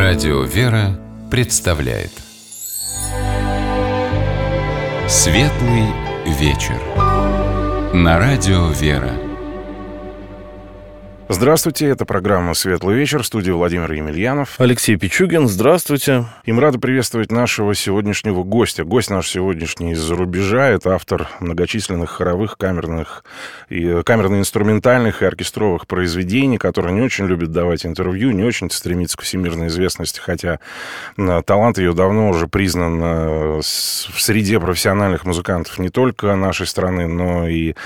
Радио «Вера» представляет Светлый вечер на Радио «Вера». Здравствуйте, это программа «Светлый вечер», в студии Владимир Емельянов. Алексей Пичугин, здравствуйте. И мы рады приветствовать нашего сегодняшнего гостя. Гость наш сегодняшний из-за рубежа. Это автор многочисленных хоровых, камерно-инструментальных и оркестровых произведений, который не очень любит давать интервью, не очень стремится к всемирной известности, хотя талант ее давно уже признан в среде профессиональных музыкантов не только нашей страны, но и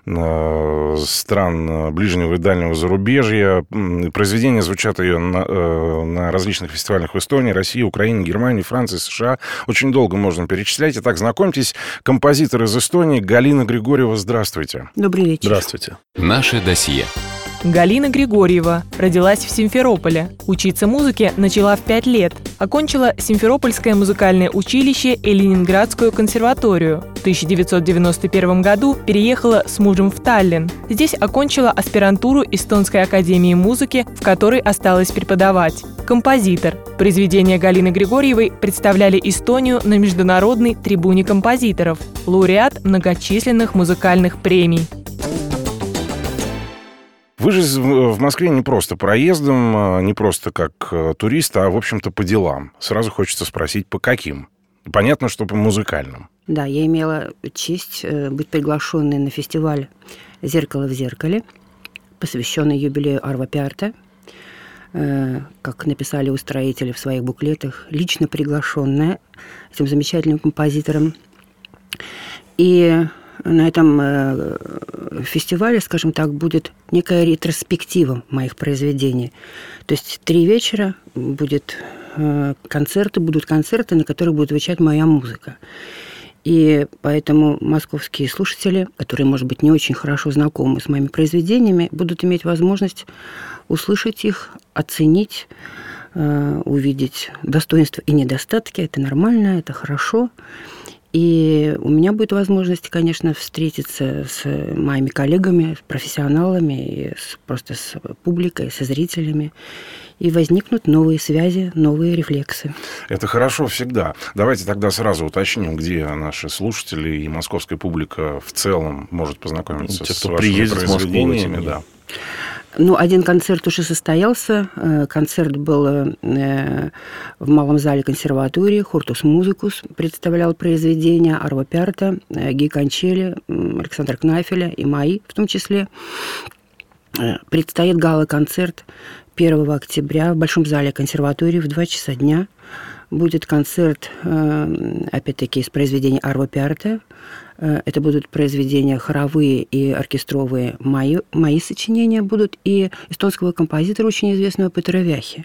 стран ближнего и дальнего зарубежья. Произведения звучат ее на различных фестивалях в Эстонии, России, Украине, Германии, Франции, США. Очень долго можно перечислять. Итак, знакомьтесь, композитор из Эстонии Галина Григорьева. Здравствуйте. Добрый вечер. Здравствуйте. Наше досье. Галина Григорьева родилась в Симферополе. Учиться музыке начала в 5 лет. Окончила Симферопольское музыкальное училище и Ленинградскую консерваторию. В 1991 году переехала с мужем в Таллин. Здесь окончила аспирантуру Эстонской академии музыки, в которой осталась преподавать. Композитор. Произведения Галины Григорьевой представляли Эстонию на международной трибуне композиторов. Лауреат многочисленных музыкальных премий. Вы же в Москве не просто проездом, не просто как турист, а, в общем-то, по делам. Сразу хочется спросить, по каким? Понятно, что по музыкальным. Да, я имела честь быть приглашенной на фестиваль «Зеркало в зеркале», посвященный юбилею Арво Пярта. Как написали устроители в своих буклетах, лично приглашенная этим замечательным композитором. И на этом фестивале, скажем так, будет некая ретроспектива моих произведений. То есть 3 вечера будут концерты, на которых будет звучать моя музыка. И поэтому московские слушатели, которые, может быть, не очень хорошо знакомы с моими произведениями, будут иметь возможность услышать их, оценить, увидеть достоинства и недостатки. Это нормально, это хорошо. И у меня будет возможность, конечно, встретиться с моими коллегами, с профессионалами, и просто с публикой, со зрителями. И возникнут новые связи, новые рефлексы. Это хорошо всегда. Давайте тогда сразу уточним, где наши слушатели и московская публика в целом может познакомиться с вашими произведениями. Да. Ну, один концерт уже состоялся. Концерт был в Малом зале консерватории. Хортус Музыкус представлял произведения Арво Пярта, Ги Кончели, Александра Кнафеля и мои в том числе. Предстоит гала-концерт 1 октября в Большом зале консерватории в 2 часа дня. Будет концерт, опять-таки, из произведений Арво Пярта. Это будут произведения хоровые и оркестровые. Мои сочинения будут и эстонского композитора, очень известного Петра Вяхи.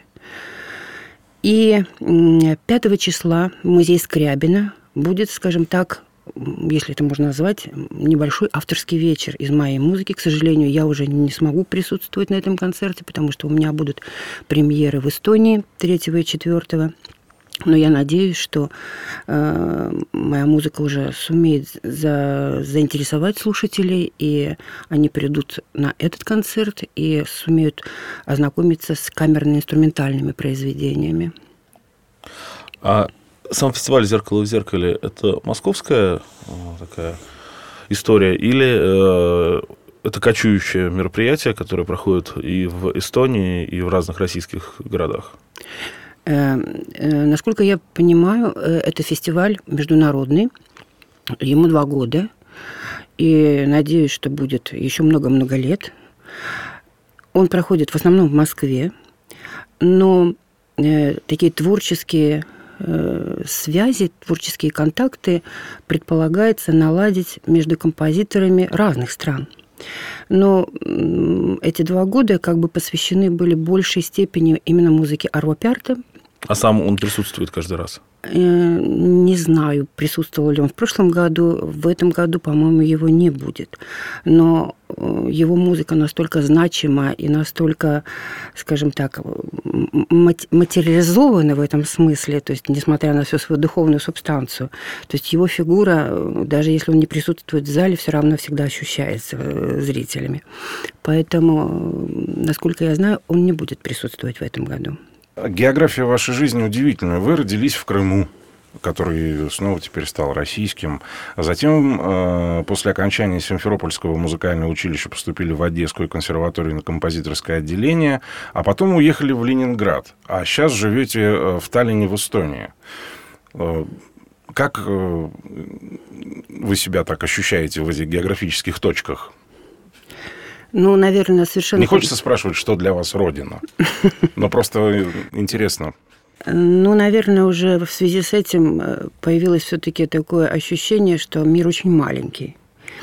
И 5 числа в музее Скрябина будет, скажем так, если это можно назвать, небольшой авторский вечер из моей музыки. К сожалению, я уже не смогу присутствовать на этом концерте, потому что у меня будут премьеры в Эстонии 3 и 4. Но я надеюсь, что моя музыка уже сумеет заинтересовать слушателей, и они придут на этот концерт и сумеют ознакомиться с камерно-инструментальными произведениями. А сам фестиваль «Зеркало в зеркале» – это московская такая история или это кочующее мероприятие, которое проходит и в Эстонии, и в разных российских городах? Насколько я понимаю, это фестиваль международный, ему 2 года, и надеюсь, что будет еще много-много лет. Он проходит в основном в Москве, но такие творческие связи, творческие контакты предполагается наладить между композиторами разных стран. Но эти 2 года как бы посвящены были в большей степени именно музыке Арво Пярта. А сам он присутствует каждый раз? Не знаю, присутствовал ли он в прошлом году. В этом году, по-моему, его не будет. Но его музыка настолько значима и настолько, скажем так, материализована в этом смысле, то есть, несмотря на всю свою духовную субстанцию, то есть его фигура, даже если он не присутствует в зале, все равно всегда ощущается зрителями. Поэтому, насколько я знаю, он не будет присутствовать в этом году. География вашей жизни удивительная. Вы родились в Крыму, который снова теперь стал российским. А затем, после окончания Симферопольского музыкального училища, поступили в Одесскую консерваторию на композиторское отделение, а потом уехали в Ленинград. А сейчас живете в Таллине, в Эстонии. Как вы себя так ощущаете в этих географических точках? Ну, наверное, совершенно... Не хочется спрашивать, что для вас Родина, но просто интересно. Ну, наверное, уже в связи с этим появилось все-таки такое ощущение, что мир очень маленький.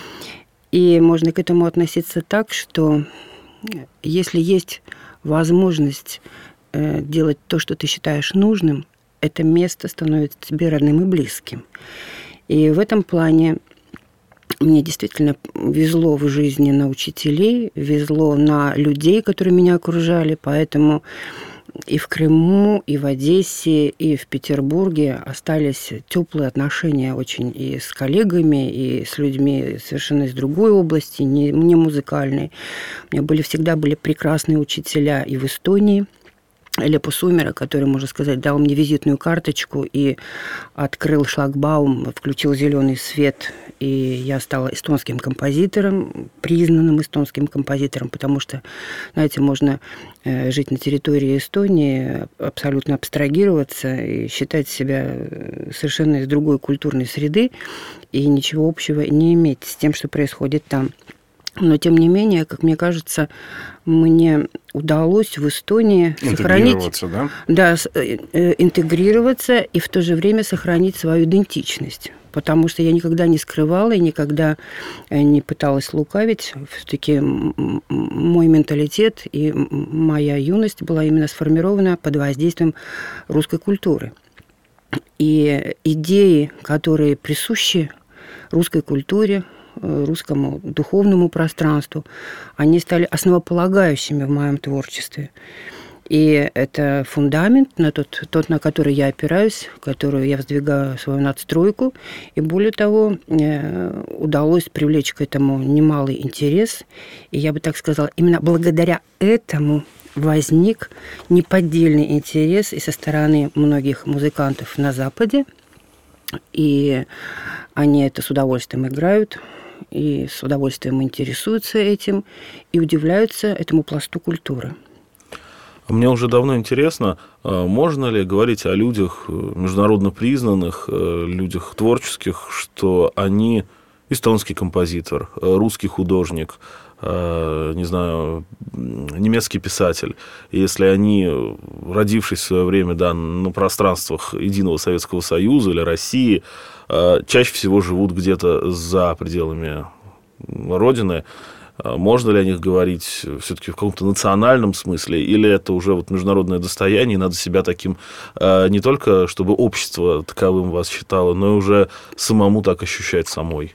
И можно к этому относиться так, что если есть возможность делать то, что ты считаешь нужным, это место становится тебе родным и близким. И в этом плане мне действительно везло в жизни на учителей, везло на людей, которые меня окружали, поэтому и в Крыму, и в Одессе, и в Петербурге остались теплые отношения очень и с коллегами, и с людьми совершенно из другой области, не музыкальной. У меня всегда были прекрасные учителя и в Эстонии. Лепо Сумера, который, можно сказать, дал мне визитную карточку и открыл шлагбаум, включил зеленый свет, и я стала эстонским композитором, признанным эстонским композитором, потому что, знаете, можно жить на территории Эстонии, абсолютно абстрагироваться и считать себя совершенно из другой культурной среды и ничего общего не иметь с тем, что происходит там. Но, тем не менее, как мне кажется, мне удалось в Эстонии сохранить... Интегрироваться и в то же время сохранить свою идентичность. Потому что я никогда не скрывала и никогда не пыталась лукавить. Все-таки мой менталитет и моя юность была именно сформирована под воздействием русской культуры. И идеи, которые присущи русской культуре, русскому духовному пространству, они стали основополагающими в моем творчестве. И это фундамент, тот, на который я опираюсь, который я воздвигаю свою надстройку. И более того, удалось привлечь к этому немалый интерес. И я бы так сказала, именно благодаря этому возник неподдельный интерес и со стороны многих музыкантов на Западе. И они это с удовольствием играют, и с удовольствием интересуются этим, и удивляются этому пласту культуры. Мне уже давно интересно, можно ли говорить о людях международно признанных, людях творческих, что они эстонский композитор, русский художник, не знаю, немецкий писатель, если они, родившись в свое время, да, на пространствах единого Советского Союза или России, чаще всего живут где-то за пределами Родины, можно ли о них говорить все-таки в каком-то национальном смысле, или это уже вот международное достояние, и надо себя таким не только, чтобы общество таковым вас считало, но и уже самому так ощущать самой?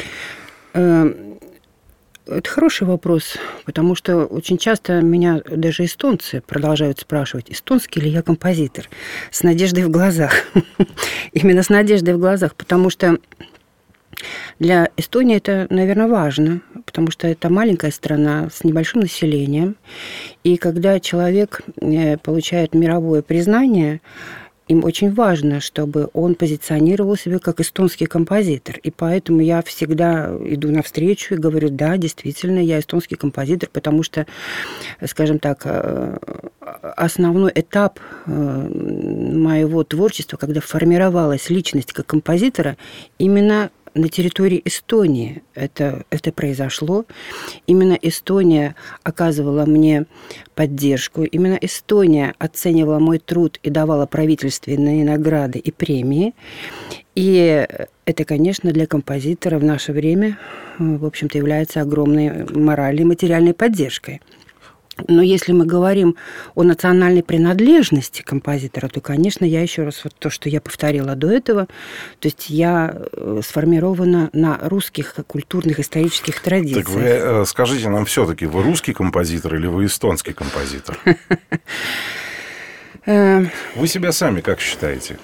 Это хороший вопрос, потому что очень часто меня даже эстонцы продолжают спрашивать, эстонский ли я композитор, с надеждой в глазах. Именно с надеждой в глазах, потому что для Эстонии это, наверное, важно, потому что это маленькая страна с небольшим населением, и когда человек получает мировое признание, им очень важно, чтобы он позиционировал себя как эстонский композитор. И поэтому я всегда иду навстречу и говорю, да, действительно, я эстонский композитор, потому что, скажем так, основной этап моего творчества, когда формировалась личность как композитора, именно на территории Эстонии это произошло. Именно Эстония оказывала мне поддержку. Именно Эстония оценивала мой труд и давала правительственные награды и премии. И это, конечно, для композитора в наше время, в общем-то, является огромной моральной и материальной поддержкой. Но если мы говорим о национальной принадлежности композитора, то, конечно, я еще раз, вот то, что я повторила до этого, то есть я сформирована на русских культурных исторических традициях. Так вы скажите нам все-таки, вы русский композитор или вы эстонский композитор? Вы себя сами как считаете?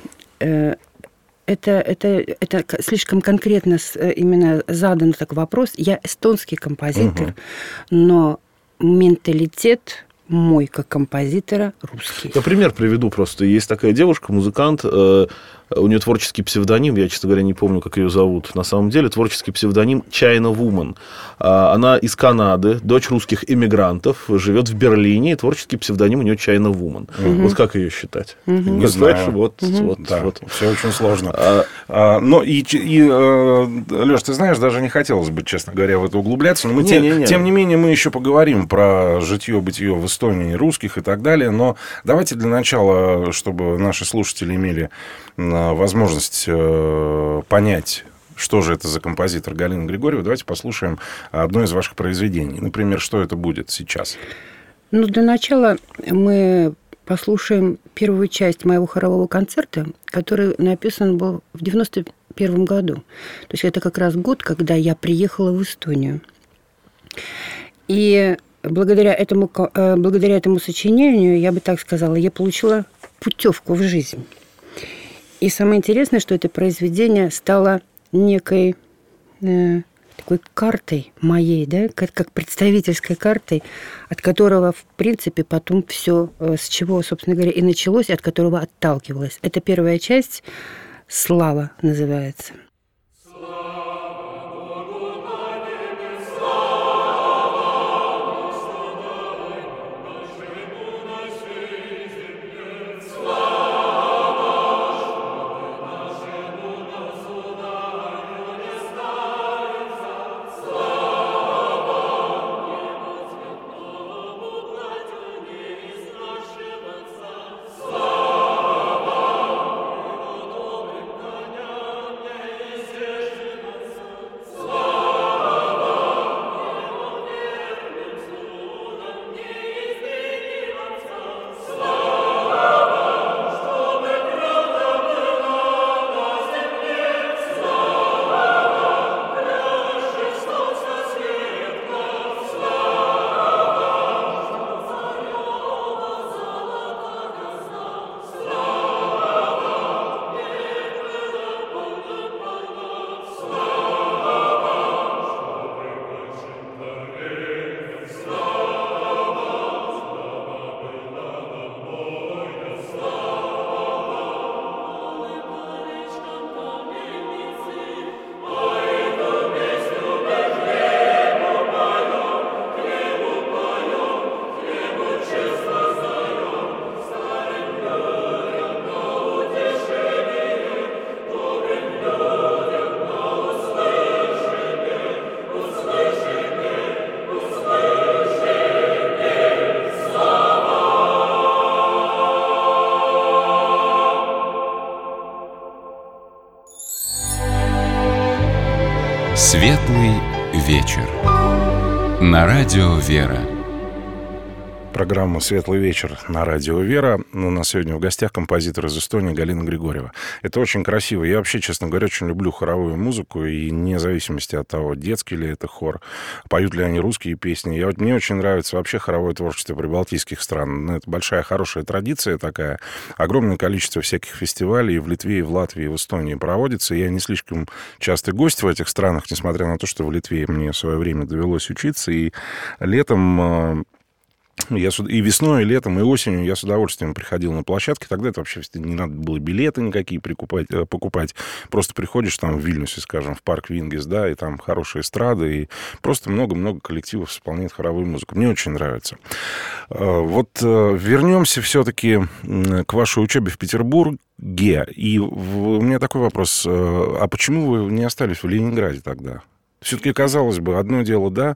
Это слишком конкретно именно задан такой вопрос. Я эстонский композитор, но менталитет мой, как композитора, русский. Я пример приведу просто. Есть такая девушка, музыкант, у нее творческий псевдоним, я, честно говоря, не помню, как ее зовут. На самом деле, творческий псевдоним China Woman. Она из Канады, дочь русских иммигрантов, живет в Берлине, и творческий псевдоним у нее China Woman. Вот как ее считать? Не знаю. Вот. Все очень сложно. Но Леш, ты знаешь, даже не хотелось бы, честно говоря, в это углубляться. Но тем не менее, мы еще поговорим про житье-бытие в Эстонии русских и так далее. Но давайте для начала, чтобы наши слушатели имели возможность понять, что же это за композитор Галина Григорьева, давайте послушаем одно из ваших произведений. Например, что это будет сейчас? Ну, для начала мы послушаем первую часть моего хорового концерта, который написан был в 91 году. То есть это как раз год, когда я приехала в Эстонию. И благодаря этому сочинению, я бы так сказала, я получила путевку в жизнь. И самое интересное, что это произведение стало некой такой картой моей, да, как представительской картой, от которого, в принципе, потом все, с чего, собственно говоря, и началось, от которого отталкивалась. Это первая часть «Слава» называется. Светлый вечер. На радио «Вера». Программа «Светлый вечер» на радио «Вера». У нас сегодня в гостях композитор из Эстонии Галина Григорьева. Это очень красиво. Я вообще, честно говоря, очень люблю хоровую музыку, и вне зависимости от того, детский ли это хор, поют ли они русские песни. Мне очень нравится вообще хоровое творчество прибалтийских стран. Это большая, хорошая традиция такая. Огромное количество всяких фестивалей в Литве, и в Латвии, и в Эстонии проводится. Я не слишком частый гость в этих странах, несмотря на то, что в Литве мне в свое время довелось учиться. И летом... И весной, и летом, и осенью я с удовольствием приходил на площадки. Тогда это вообще не надо было билеты никакие покупать. Просто приходишь там в Вильнюсе, скажем, в парк Вингис, да, и там хорошие эстрады, и просто много-много коллективов исполняет хоровую музыку. Мне очень нравится. Вот вернемся все-таки к вашей учебе в Петербурге. И у меня такой вопрос. А почему вы не остались в Ленинграде тогда? Все-таки, казалось бы, одно дело, да,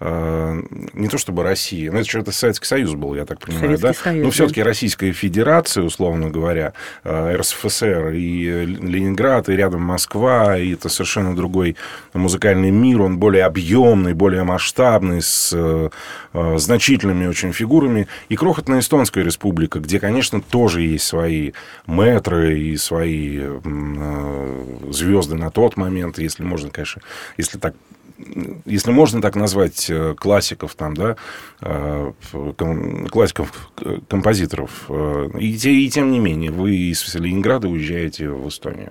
не то чтобы Россия, но это что-то Советский Союз был, я так понимаю, Советский Союз, но все-таки Российская Федерация, условно говоря, РСФСР и Ленинград, и рядом Москва, и это совершенно другой музыкальный мир, он более объемный, более масштабный, с значительными очень фигурами, и крохотная Эстонская республика, где, конечно, тоже есть свои мэтры и свои звезды на тот момент, если можно, конечно, если можно так назвать классиков, там, да, классиков, композиторов. И тем не менее, вы из Ленинграда уезжаете в Эстонию.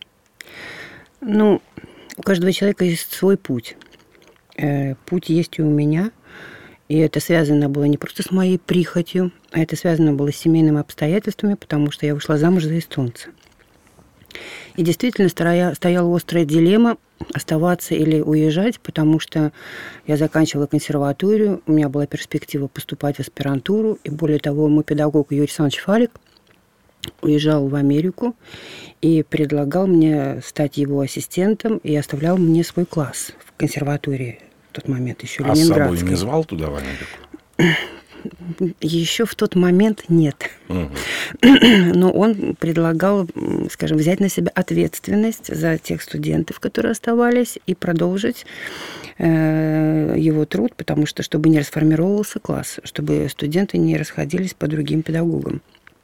Ну, у каждого человека есть свой путь. Путь есть и у меня. И это связано было не просто с моей прихотью, а это связано было с семейными обстоятельствами, потому что я вышла замуж за эстонца. И действительно стояла острая дилемма оставаться или уезжать, потому что я заканчивала консерваторию, у меня была перспектива поступать в аспирантуру, и более того, мой педагог Юрий Александрович Фалик уезжал в Америку и предлагал мне стать его ассистентом, и оставлял мне свой класс в консерватории в тот момент, еще ленинградской. А с собой не звал туда в Америку? Еще в тот момент нет. Угу. Но он предлагал, скажем, взять на себя ответственность за тех студентов, которые оставались, и продолжить его труд, потому что, чтобы не расформировался класс, чтобы студенты не расходились по другим педагогам.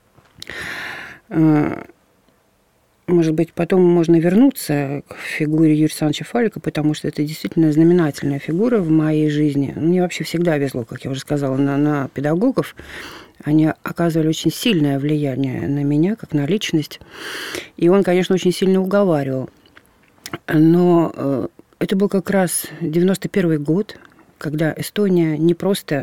Может быть, потом можно вернуться к фигуре Юрия Александровича Фалика, потому что это действительно знаменательная фигура в моей жизни. Мне вообще всегда везло, как я уже сказала, на педагогов. Они оказывали очень сильное влияние на меня, как на личность. И он, конечно, очень сильно уговаривал. Но это был как раз 91-й год, когда Эстония не просто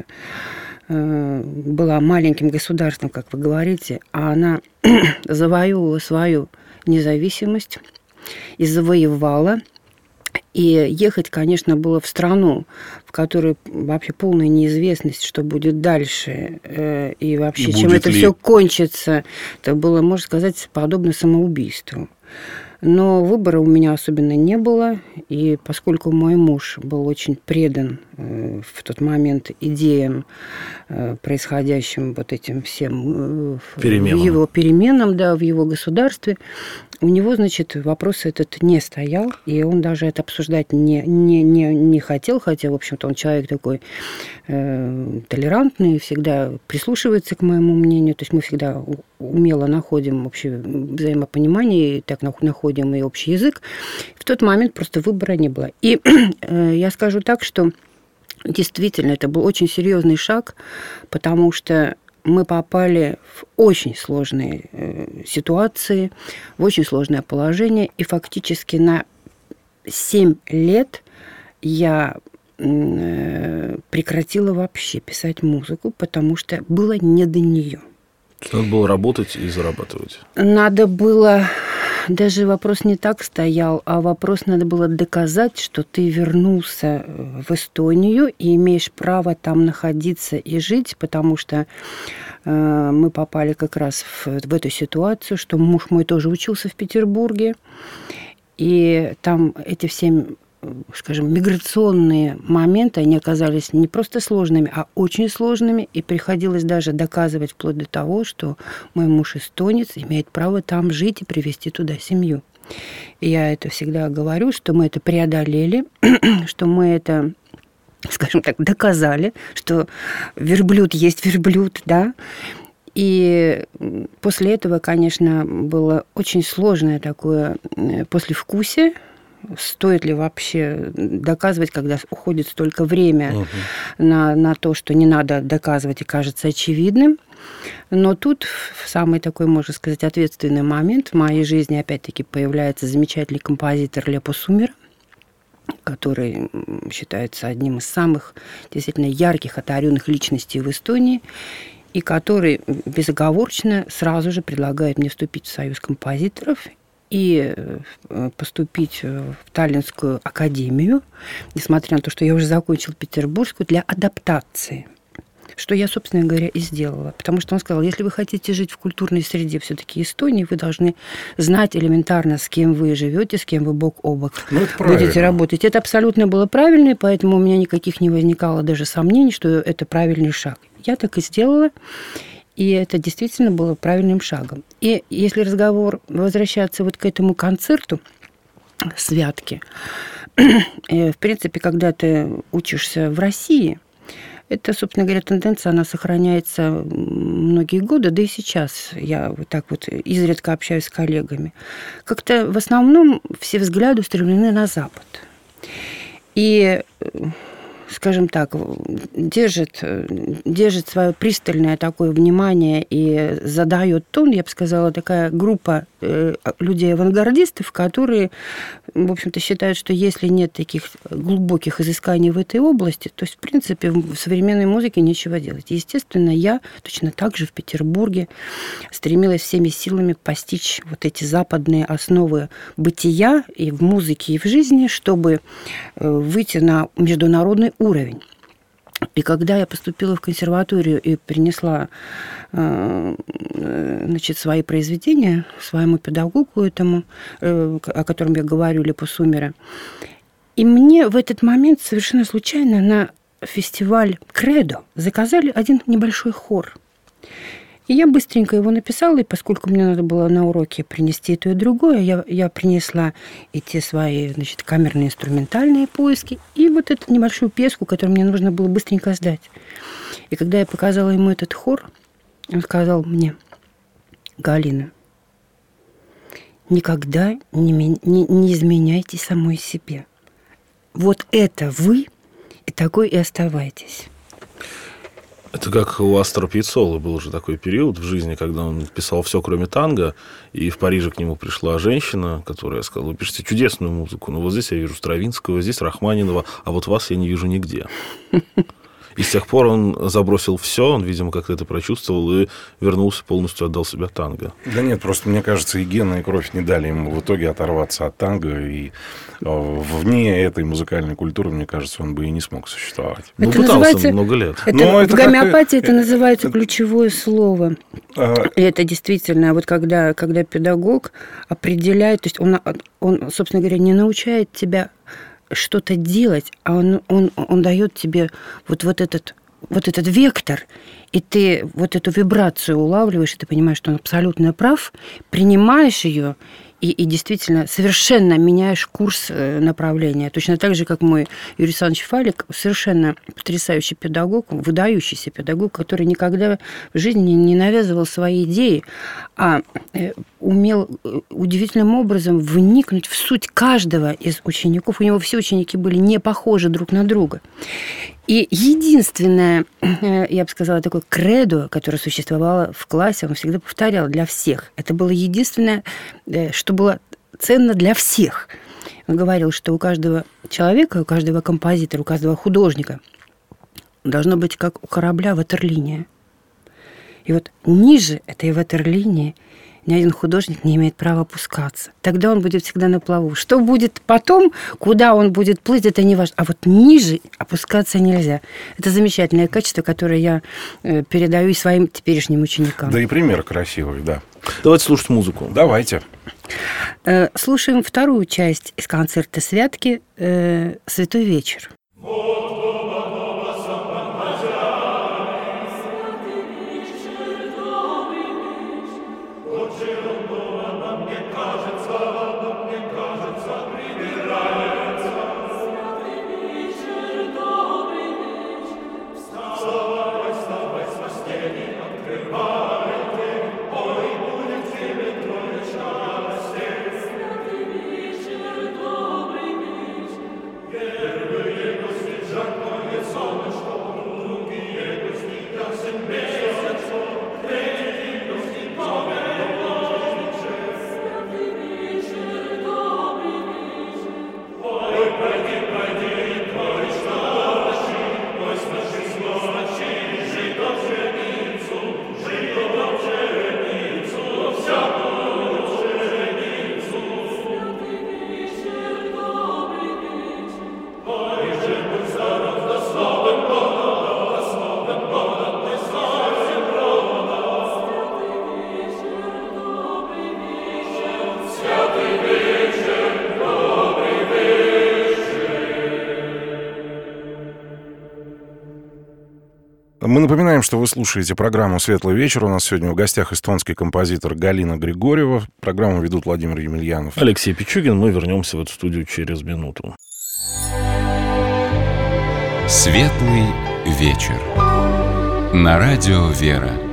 была маленьким государством, как вы говорите, а она завоевывала свою независимость и завоевала. И ехать, конечно, было в страну, в которой вообще полная неизвестность, что будет дальше, и вообще, чем это все кончится. Это было, можно сказать, подобно самоубийству. Но выбора у меня особенно не было, и поскольку мой муж был очень предан в тот момент идеям, происходящим вот этим всем переменам. В его переменам, да, в его государстве, у него, значит, вопрос этот не стоял, и он даже это обсуждать не хотел, хотя, в общем-то, он человек такой толерантный, всегда прислушивается к моему мнению, то есть мы всегда умело находим общее взаимопонимание, и так находим и общий язык. В тот момент просто выбора не было. И я скажу так, что действительно это был очень серьезный шаг, потому что мы попали в очень сложные ситуации, в очень сложное положение, и фактически на 7 лет я прекратила вообще писать музыку, потому что было не до нее. Надо было работать и зарабатывать. Надо было... Даже вопрос не так стоял, а вопрос надо было доказать, что ты вернулся в Эстонию и имеешь право там находиться и жить, потому что мы попали как раз в эту ситуацию, что муж мой тоже учился в Петербурге, и там эти все, скажем, миграционные моменты, они оказались не просто сложными, а очень сложными, и приходилось даже доказывать вплоть до того, что мой муж эстонец, имеет право там жить и привезти туда семью. И я это всегда говорю, что мы это преодолели, что мы это, скажем так, доказали, что верблюд есть верблюд, да. И после этого, конечно, было очень сложное такое послевкусие. Стоит ли вообще доказывать, когда уходит столько времени на то, что не надо доказывать и кажется очевидным. Но тут в самый такой, можно сказать, ответственный момент в моей жизни опять-таки появляется замечательный композитор Лепо Сумер, который считается одним из самых действительно ярких, одаренных личностей в Эстонии, и который безоговорочно сразу же предлагает мне вступить в союз композиторов и поступить в Таллинскую академию, несмотря на то, что я уже закончила Петербургскую, для адаптации. Что я, собственно говоря, и сделала. Потому что он сказал, если вы хотите жить в культурной среде все-таки Эстонии, вы должны знать элементарно, с кем вы живете, с кем вы бок о бок будете работать. Это абсолютно было правильно, и поэтому у меня никаких не возникало даже сомнений, что это правильный шаг. Я так и сделала. И это действительно было правильным шагом. И если разговор возвращаться вот к этому концерту «Святки», в принципе, когда ты учишься в России, это, собственно говоря, тенденция, она сохраняется многие годы, да и сейчас я вот так вот изредка общаюсь с коллегами. Как-то в основном все взгляды устремлены на Запад. И... скажем так, держит свое пристальное такое внимание и задает тон, я бы сказала, такая группа людей-авангардистов, которые, в общем-то, считают, что если нет таких глубоких изысканий в этой области, то, в принципе, в современной музыке нечего делать. Естественно, я точно так же в Петербурге стремилась всеми силами постичь вот эти западные основы бытия и в музыке, и в жизни, чтобы выйти на международный уровень. И когда я поступила в консерваторию и принесла, значит, свои произведения своему педагогу этому, о котором я говорю, Лепу Сумера, и мне в этот момент совершенно случайно на фестиваль «Кредо» заказали один небольшой хор. И я быстренько его написала, и поскольку мне надо было на уроке принести и то, и другое, я принесла и те свои, значит, камерные инструментальные поиски, и вот эту небольшую песку, которую мне нужно было быстренько сдать. И когда я показала ему этот хор, он сказал мне: «Галина, никогда не изменяйте самой себе. Вот это вы, и такой и оставайтесь». Это как у Астора Пьяццолы был уже такой период в жизни, когда он писал все, кроме танго, и в Париже к нему пришла женщина, которая сказала: вы пишете чудесную музыку, но вот здесь я вижу Стравинского, здесь Рахманинова, а вот вас я не вижу нигде. И с тех пор он забросил все, он, видимо, как-то это прочувствовал и вернулся, полностью отдал себя танго. Да нет, просто, мне кажется, и гены, и кровь не дали ему в итоге оторваться от танго, и вне этой музыкальной культуры, мне кажется, он бы и не смог существовать. Ну, пытался много лет. В гомеопатии это называется ключевое слово. И это действительно, вот когда педагог определяет, то есть он, собственно говоря, не научает тебя что-то делать, а он дает тебе вот этот вектор, и ты вот эту вибрацию улавливаешь, и ты понимаешь, что он абсолютно прав, принимаешь ее и действительно совершенно меняешь курс направления. Точно так же, как мой Юрий Александрович Фалик, совершенно потрясающий педагог, выдающийся педагог, который никогда в жизни не навязывал свои идеи, а умел удивительным образом вникнуть в суть каждого из учеников. У него все ученики были не похожи друг на друга. И единственное, я бы сказала, такое кредо, которое существовало в классе, он всегда повторял для всех. Это было единственное, что было ценно для всех. Он говорил, что у каждого человека, у каждого композитора, у каждого художника должно быть, как у корабля, ватерлиния. И вот ниже этой ватерлинии ни один художник не имеет права опускаться. Тогда он будет всегда на плаву. Что будет потом, куда он будет плыть, это не важно. А вот ниже опускаться нельзя. Это замечательное качество, которое я передаю своим теперешним ученикам. Да и пример красивый, да. Давайте слушать музыку. Давайте. Слушаем вторую часть из концерта «Святки» «Святой вечер». Мы напоминаем, что вы слушаете программу «Светлый вечер». У нас сегодня в гостях эстонский композитор Галина Григорьева. Программу ведут Владимир Емельянов. Алексей Пичугин. Мы вернемся в эту студию через минуту. «Светлый вечер» на радио «Вера».